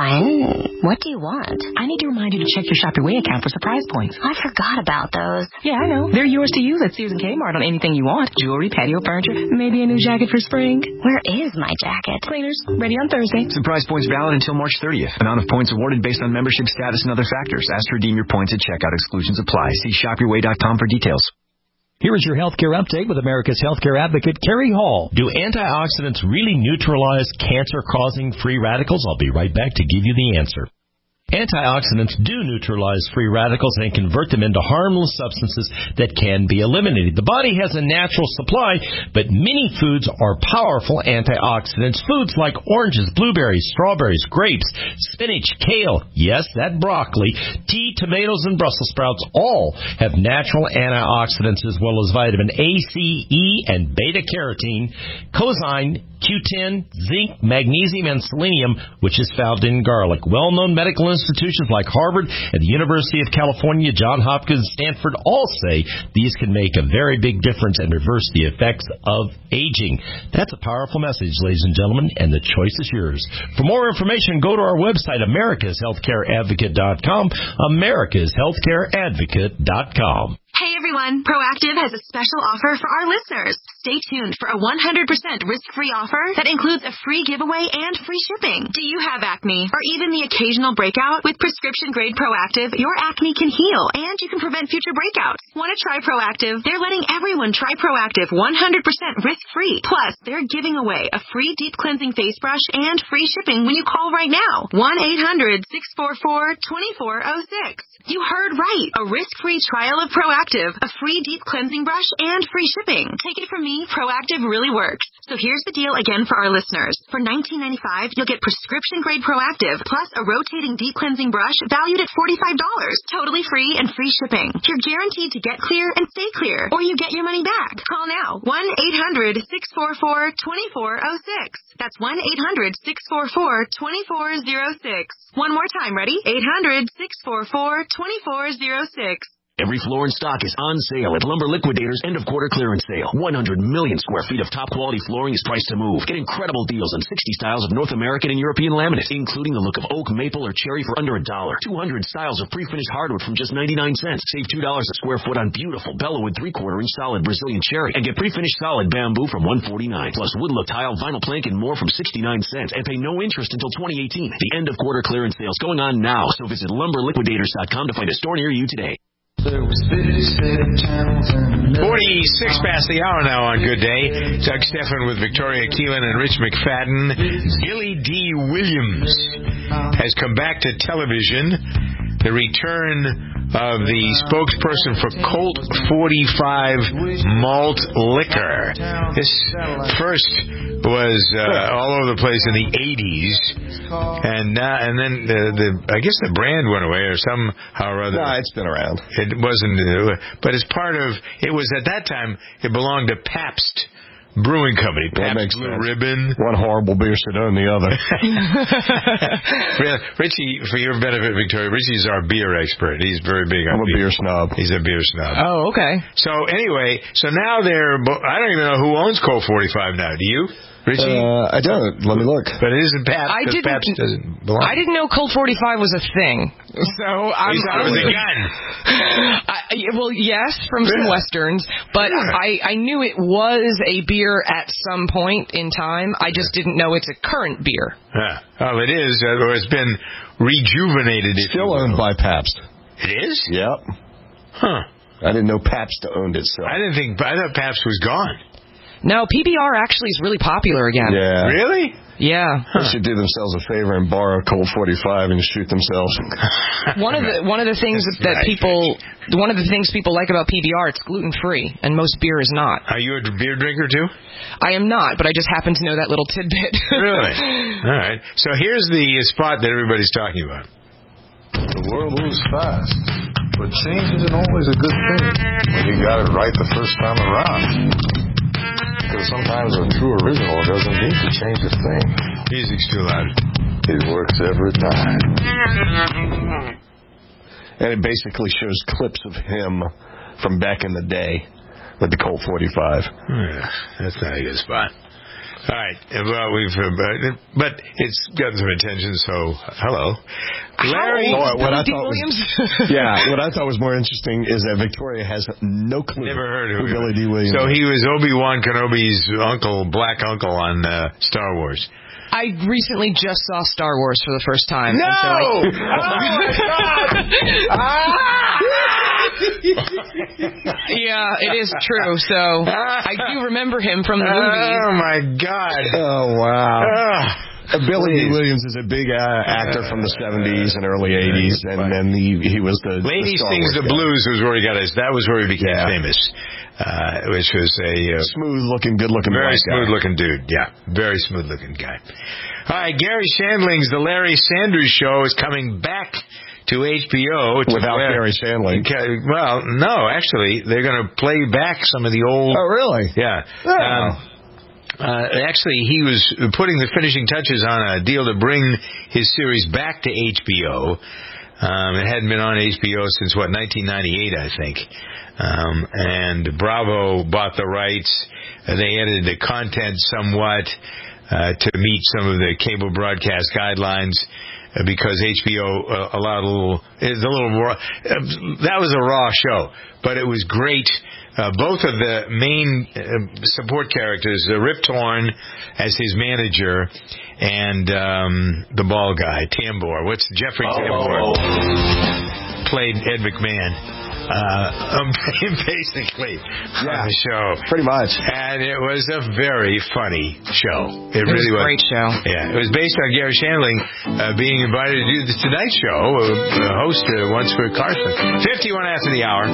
fine. What do you want? I need to remind you to check your Shop Your Way account for surprise points. I forgot about those. Yeah, I know. They're yours to use at Sears and Kmart on anything you want. Jewelry, patio furniture, maybe a new jacket for spring. Where is my jacket? Cleaners, ready on Thursday. Surprise points valid until March thirtieth. Amount of points awarded based on membership status and other factors. Ask to redeem your points at checkout. Exclusions apply. See shop your way dot com for details. Here is your healthcare update with America's healthcare advocate, Kerry Hall. Do antioxidants really neutralize cancer-causing free radicals? I'll be right back to give you the answer. Antioxidants do neutralize free radicals and convert them into harmless substances that can be eliminated. The body has a natural supply, but many foods are powerful antioxidants. Foods like oranges, blueberries, strawberries, grapes, spinach, kale, yes, that broccoli, tea, tomatoes, and Brussels sprouts all have natural antioxidants as well as vitamin A, C, E, and beta-carotene, coenzyme, Q ten, zinc, magnesium, and selenium, which is found in garlic. Well-known medical institutions like Harvard and the University of California, Johns Hopkins, Stanford all say these can make a very big difference and reverse the effects of aging. That's a powerful message, ladies and gentlemen, and the choice is yours. For more information, go to our website, americas healthcare advocate dot com, americas healthcare advocate dot com. Hey everyone, Proactiv has a special offer for our listeners. Stay tuned for a one hundred percent risk-free offer that includes a free giveaway and free shipping. Do you have acne or even the occasional breakout? With prescription-grade Proactiv, your acne can heal and you can prevent future breakouts. Want to try Proactiv? They're letting everyone try Proactiv one hundred percent risk-free. Plus, they're giving away a free deep cleansing face brush and free shipping when you call right now. one eight hundred six four four two four zero six. You heard right. A risk-free trial of Proactiv, a free deep cleansing brush, and free shipping. Take it from me, Proactiv really works. So here's the deal again for our listeners. For nineteen ninety-five dollars, you'll get prescription-grade Proactiv, plus a rotating deep cleansing brush valued at forty-five dollars. Totally free and free shipping. You're guaranteed to get clear and stay clear, or you get your money back. Call now. one eight hundred six four four two four zero six. That's one eight hundred six four four two four zero six. One more time, ready? eight hundred six four four two four zero six. Every floor in stock is on sale at Lumber Liquidators' end-of-quarter clearance sale. one hundred million square feet of top-quality flooring is priced to move. Get incredible deals on sixty styles of North American and European laminate, including the look of oak, maple, or cherry for under a dollar. two hundred styles of pre-finished hardwood from just ninety-nine cents. Save two dollars a square foot on beautiful Bellawood three-quarter inch solid Brazilian cherry. And get pre-finished solid bamboo from one forty-nine. Plus wood look tile, vinyl plank, and more from sixty-nine cents. And pay no interest until twenty eighteen. The end-of-quarter clearance sale is going on now, so visit lumber liquidators dot com to find a store near you today. forty-six past the hour now on Good Day. Doug Stephan with Victoria Keelan and Rich McFadden. Billy D. Williams has come back to television. The return of the spokesperson for Colt forty-five malt liquor. This first was uh, all over the place in the eighties, and uh, and then the, the I guess the brand went away or somehow or other. No, it's been around. It wasn't, uh, but it's part of. It was at that time. It belonged to Pabst Brewing Company. Pabst Blue Ribbon. One horrible beer should own the other. Richie, for your benefit, Victoria, Richie's our beer expert. He's very big on I'm a beer. beer snob. He's a beer snob. Oh, okay. So anyway, so now they're, I don't even know who owns Colt forty-five now. Do you? Richie? Uh, I don't. Let me look. But it isn't Pabst. I didn't, Pabst doesn't belong. I didn't know Colt forty-five was a thing. So I'm. You thought it was a gun. I, well, yes, from some yeah. westerns, but yeah. I, I knew it was a beer at some point in time. I just didn't know it's a current beer. Yeah. Well, it is, or it's been rejuvenated. Still owned by Pabst. It is? Yep. Huh. I didn't know Pabst owned it. So I didn't think. I thought Pabst was gone. No, P B R actually is really popular again. Yeah. Really? Yeah. Huh. They should do themselves a favor and borrow Colt forty-five and shoot themselves. one of the one of the things that, that people one of the things people like about P B R, it's gluten free, and most beer is not. Are you a beer drinker too? I am not, but I just happen to know that little tidbit. Really? All right. So here's the spot that everybody's talking about. The world moves fast, but change isn't always a good thing when you got it right the first time around. Because sometimes a true original doesn't need to change a thing. Music's too loud. It works every time. And it basically shows clips of him from back in the day with the Colt forty-five. Yeah, that's not a good spot. All right. Well, we've, uh, but it's gotten some attention. So, hello, Larry. Oh, what I thought was, yeah, what I thought was more interesting is that Victoria has no clue. Never heard of who Billy D. Williams. So he was Obi-Wan Kenobi's uncle, black uncle on uh, Star Wars. I recently just saw Star Wars for the first time. No! And so I... Oh, my God! ah! Yeah, it is true. So I do remember him from the movies. Oh, my God. Oh, wow. Uh, Uh, Billy Dee Williams is a big uh, actor from the seventies and early eighties, and then he he was the Lady the Sings the guy. Blues was where he got his. That was where he became Yeah. famous, uh, which was a uh, smooth-looking, good-looking, very white guy. smooth-looking dude. Yeah, very smooth-looking guy. All right, Gary Shandling's The Larry Sanders Show is coming back to H B O. To Without Larry. Gary Shandling. Well, no, actually, they're going to play back some of the old. Oh, really? Yeah. Oh. Um, Uh, actually, he was putting the finishing touches on a deal to bring his series back to H B O. Um, it hadn't been on H B O since, what, nineteen ninety-eight, I think. Um, and Bravo bought the rights. Uh, they edited the content somewhat uh, to meet some of the cable broadcast guidelines. Uh, because H B O uh, allowed a little, it's a little raw. Uh, that was a raw show, but it was great. Uh, both of the main uh, support characters, uh, Rip Torn as his manager, and um, the ball guy, Tambor. What's Jeffrey oh. Tambor? Played Ed McMahon. Uh, um, basically, yeah, on the show. Pretty much. And it was a very funny show. It, it really was. was a great show. Yeah, it was based on Gary Shandling uh, being invited to do the Tonight Show, uh, uh, host uh, once for Carson. fifty-one after the hour.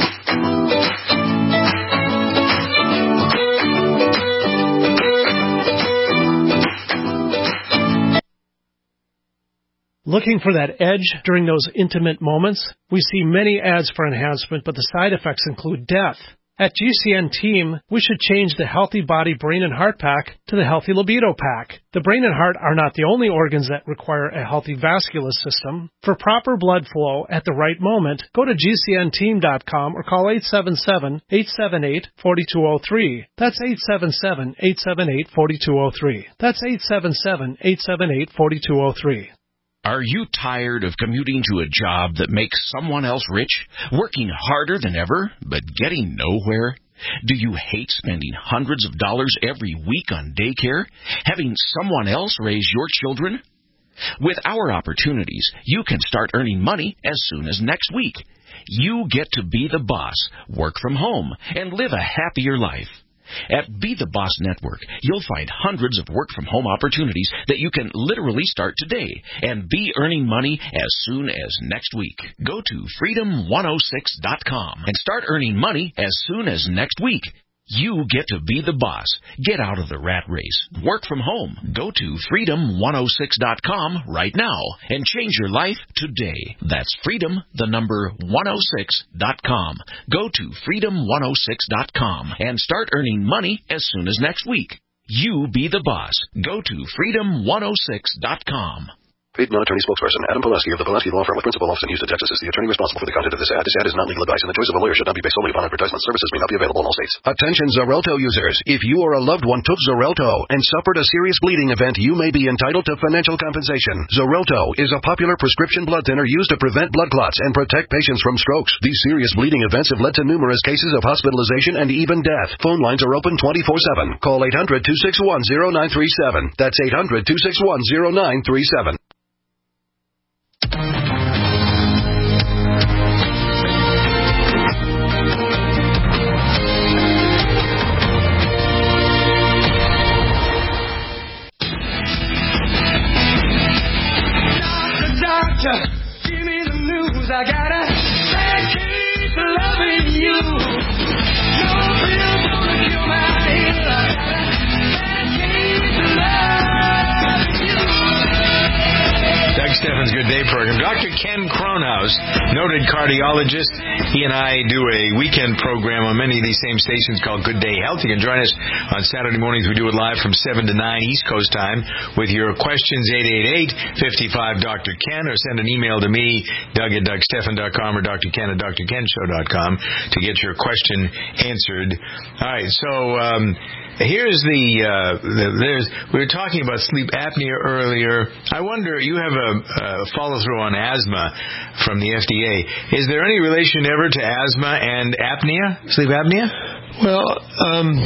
Looking for that edge during those intimate moments? We see many ads for enhancement, but the side effects include death. At G C N Team, we should change the Healthy Body, Brain, and Heart Pack to the Healthy Libido Pack. The brain and heart are not the only organs that require a healthy vascular system. For proper blood flow at the right moment, go to G C N team dot com or call eight seven seven, eight seven eight, four two zero three. That's eight seven seven, eight seven eight, four two zero three. That's eight seven seven, eight seven eight, four two zero three. Are you tired of commuting to a job that makes someone else rich, working harder than ever, but getting nowhere? Do you hate spending hundreds of dollars every week on daycare, having someone else raise your children? With our opportunities, you can start earning money as soon as next week. You get to be the boss, work from home, and live a happier life. At Be the Boss Network, you'll find hundreds of work-from-home opportunities that you can literally start today and be earning money as soon as next week. Go to freedom one oh six dot com and start earning money as soon as next week. You get to be the boss. Get out of the rat race. Work from home. Go to freedom one oh six dot com right now and change your life today. That's freedom, the number one oh six dot com. Go to freedom one oh six dot com and start earning money as soon as next week. You be the boss. Go to freedom one oh six dot com. Paid non-attorney spokesperson Adam Pulaski of the Pulaski Law Firm with principal office in Houston, Texas is the attorney responsible for the content of this ad. This ad is not legal advice, and the choice of a lawyer should not be based solely upon advertisement. Services may not be available in all states. Attention Xarelto users. If you or a loved one took Xarelto and suffered a serious bleeding event, you may be entitled to financial compensation. Xarelto is a popular prescription blood thinner used to prevent blood clots and protect patients from strokes. These serious bleeding events have led to numerous cases of hospitalization and even death. Phone lines are open twenty-four seven. Call eight hundred, two six one, zero nine three seven. That's eight hundred, two six one, zero nine three seven. Give me the news, I gotta keep loving you. No pills gonna cure my ill, I gotta keep loving you. Doug Steffens' Good Day program. Doctor Ken Cronhaus, noted cardiologist. He and I do a weekend program on many of these same stations called Good Day Health. You can join us on Saturday mornings. We do it live from seven to nine East Coast time with your questions, eight eight eight, five five, Doctor Ken, or send an email to me, Doug at Doug Steffen dot com or Doctor Ken at Dr Ken Show dot com to get your question answered. All right, so um, here's the, uh, the, there's, we were talking about sleep apnea earlier. I wonder, you have a, a follow-through on asthma from the F D A. Is there any relation ever to asthma and apnea, sleep apnea? Well, um,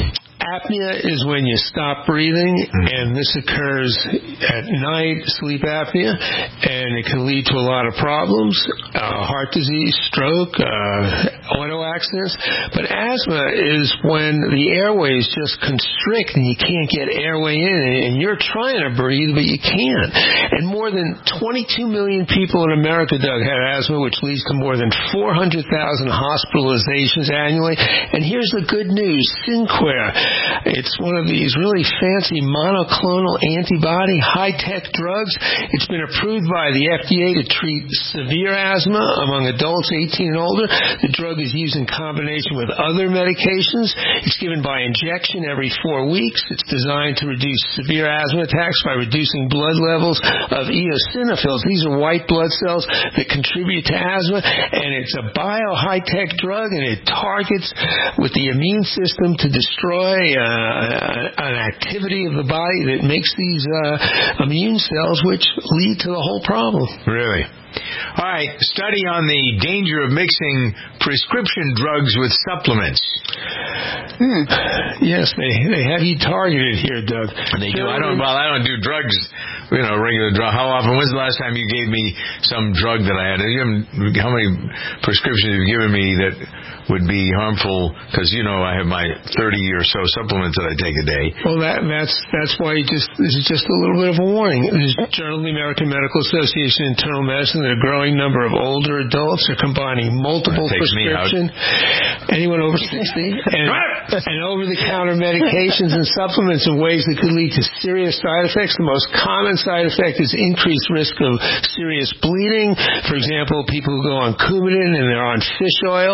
apnea is when you stop breathing, and this occurs at night, sleep apnea, and it can lead to a lot of problems, uh, heart disease, stroke, uh, auto accidents. But asthma is when the airways just constrict and you can't get airway in, and you're trying to breathe, but you can't. And more than twenty-two million people in America, Doug, have asthma, which leads to more than four hundred thousand hospitalizations annually. And here's the good news. Synquare, it's one of these really fancy monoclonal antibody high-tech drugs. It's been approved by the F D A to treat severe asthma among adults eighteen and older. The drug is used in combination with other medications. It's given by injection every four weeks. It's designed to reduce severe asthma attacks by reducing blood levels of eosinophils. These are white blood cells that contribute to asthma, and it's a bio-high-tech drug, and it targets with the immune system to destroy uh, an activity of the body that makes these uh, immune cells, which lead to the whole problem. Really? All right, study on the danger of mixing prescription drugs with supplements. Hmm. Yes, they they have you targeted here, Doug. They do. I don't. Well, I don't do drugs. You know, regular drug. How often? When's the last time you gave me some drug that I had? You haven't, how many prescriptions have you given me that would be harmful? Because you know I have my thirty or so supplements that I take a day. Well, that that's that's why you just this is just a little bit of a warning. There's Journal of the American Medical Association Internal Medicine that a growing number of older adults are combining multiple prescription, anyone over sixty, and, and over-the-counter medications and supplements in ways that could lead to serious side effects. The most common side effect is increased risk of serious bleeding. For example, people who go on Coumadin and they're on fish oil.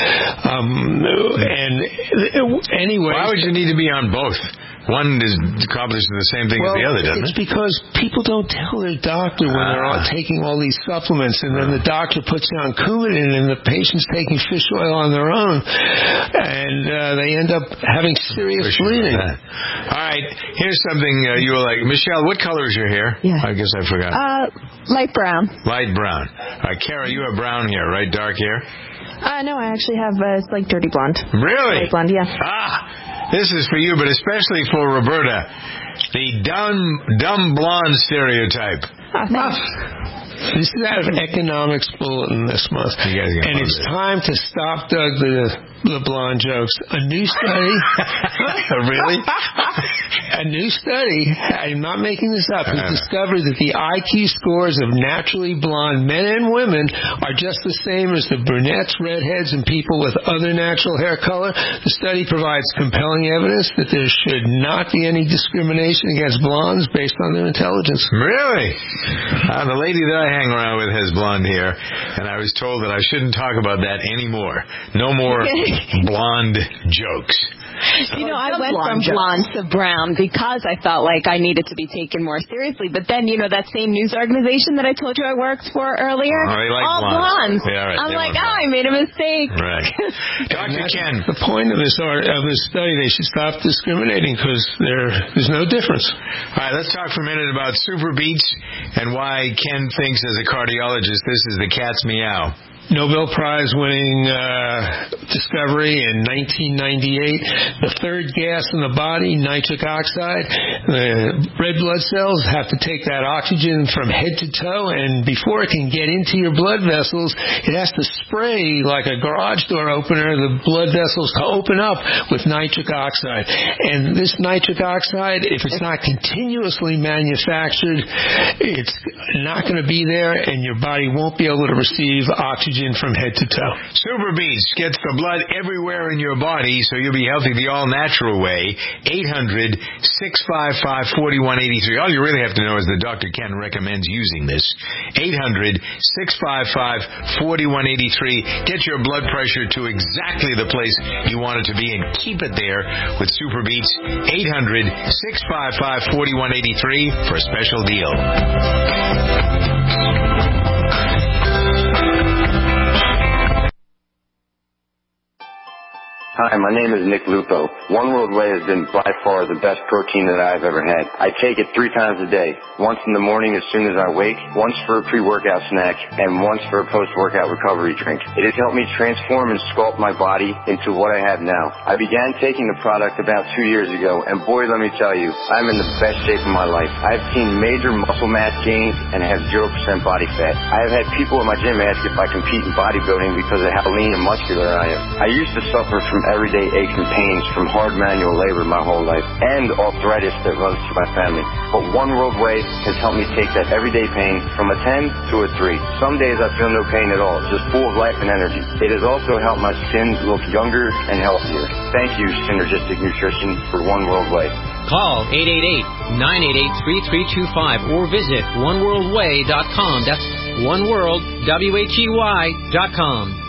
Um, and anyway, why would you need to be on both? One is accomplishes the same thing well, as the other, doesn't it's it? It's because people don't tell their doctor when ah. they're all taking all these supplements, and then the doctor puts you on Coumadin, and the patient's taking fish oil on their own, and uh, they end up having serious bleeding. All right, here's something uh, you were like. Michelle, what color is your hair? Yeah. I guess I forgot. Uh, light brown. Light brown. All right, Kara, you have brown hair, right? Dark hair? Uh, no, I actually have, uh, it's like dirty blonde. Really? Light blonde, yeah. Ah! This is for you, but especially for Roberta. The dumb, dumb blonde stereotype. Oh, thanks. This is out of Economics Bulletin this month. And it's it. time to stop, Doug, the, the blonde jokes. A new study. Really? A new study, I'm not making this up, has discovered that the I Q scores of naturally blonde men and women are just the same as the brunettes, redheads, and people with other natural hair color. The study provides compelling evidence that there should not be any discrimination against blondes based on their intelligence. Really? Uh, the lady that I hang around with has blonde hair, and I was told that I shouldn't talk about that anymore. No more blonde jokes. You know, I went from blonde to brown because I felt like I needed to be taken more seriously. But then, you know, that same news organization that I told you I worked for earlier, oh, they like all blondes. blondes. Yeah, right. I'm they like, oh, I made a mistake. Right. Doctor Ken. The point of this art, of this study, they should stop discriminating because there there's no difference. All right, let's talk for a minute about Super Beets and why Ken thinks, as a cardiologist, this is the cat's meow. Nobel Prize winning uh, discovery in nineteen ninety-eight. The third gas in the body, nitric oxide. The red blood cells have to take that oxygen from head to toe, and before it can get into your blood vessels, it has to spray like a garage door opener the blood vessels to open up with nitric oxide. And this nitric oxide, if it's not continuously manufactured, it's not going to be there, and your body won't be able to receive oxygen from head to toe. Super Beets gets the blood everywhere in your body, so you'll be healthy the all-natural way. eight hundred, six five five, four one eight three. All you really have to know is that Doctor Ken recommends using this. eight hundred, six five five, four one eight three. Get your blood pressure to exactly the place you want it to be and keep it there with Super Beets. eight hundred, six five five, four one eight three for a special deal. Hi, my name is Nick Lupo. One World Whey has been by far the best protein that I've ever had. I take it three times a day. Once in the morning as soon as I wake, once for a pre-workout snack, and once for a post-workout recovery drink. It has helped me transform and sculpt my body into what I have now. I began taking the product about two years ago, and boy, let me tell you, I'm in the best shape of my life. I've seen major muscle mass gains and have zero percent body fat. I have had people at my gym ask if I compete in bodybuilding because of how lean and muscular I am. I used to suffer from everyday aches and pains from hard manual labor my whole life and arthritis that runs through my family. But One World Whey has helped me take that everyday pain from a ten to a three. Some days I feel no pain at all, just full of life and energy. It has also helped my skin look younger and healthier. Thank you, Synergistic Nutrition, for One World Whey. Call eight eight eight, nine eight eight, three three two five or visit one world way dot com. That's one world, W H E Y dot com.